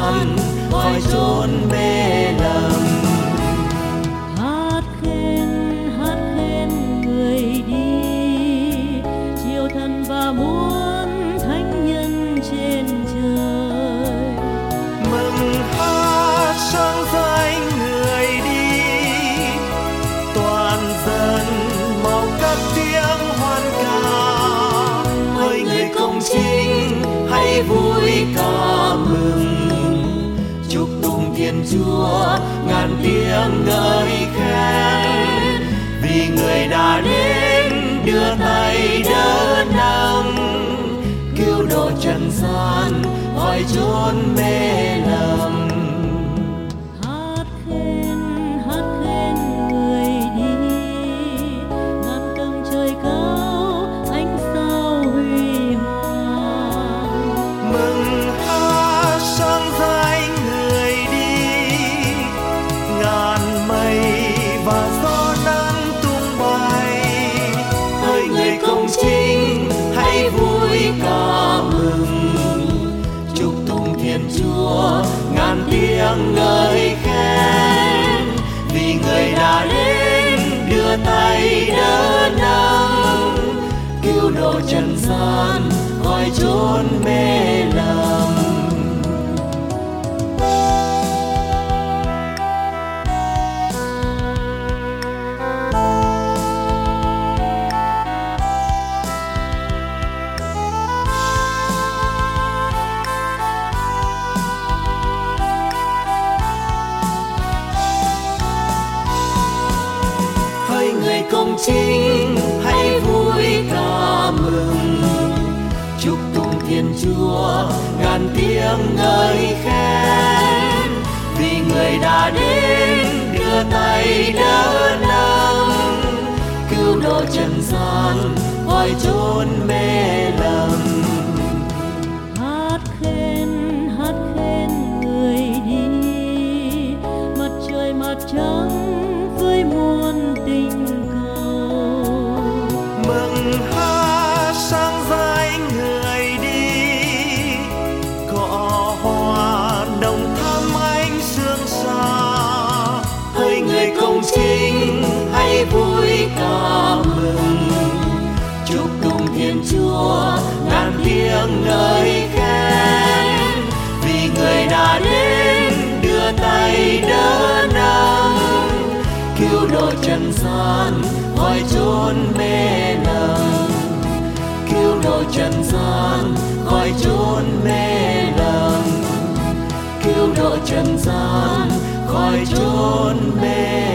gian khỏi chốn mê lầm. Hát khen người đi, chiều thần và muôn thánh nhân trên trời. Mừng hát sáng danh người đi, toàn dân mau cất tiếng hoan ca. Hỡi người công chính hãy vui ca mừng, chúc tụng Thiên Chúa ngàn tiếng ngợi khen. Vì người đã đến đưa tay đỡ nâng, cứu độ trần gian khỏi chốn mê lầm. Hát khen người đi, ngàn tầng trời cao ánh sao huy hoàng. Mừng hát sáng danh người đi, ngàn mây và gió nắng tung bay. Hỡi người công chính hãy vui ca mừng, chúc tụng Thiên Chúa ngàn tiếng ngợi khen. Vì người đã đến đưa tay đỡ nâng, cứu độ trần gian khỏi chốn mê lầm. Hỡi người công chính hãy vui ca mừng, chúc tụng Thiên Chúa ngàn tiếng ngợi khen. Vì người đã đến đưa tay đỡ nâng, cứu độ trần gian khỏi chốn mê lầm. Hát khen người đi, mặt trời mặt trăng với muôn tình cầu. Mừng hát sáng danh người đi, cỏ hoa đồng thắm ánh sương xa. Hỡi người công chính hãy vui ca mừng, chúc tụng Thiên Chúa ngàn tiếng ngợi khen. Vì người đã đến đưa tay đỡ nâng, cứu độ trần gian khỏi chốn mê lầm. Cứu độ trần gian khỏi chốn mê lầm, cứu độ trần gian khỏi chốn mê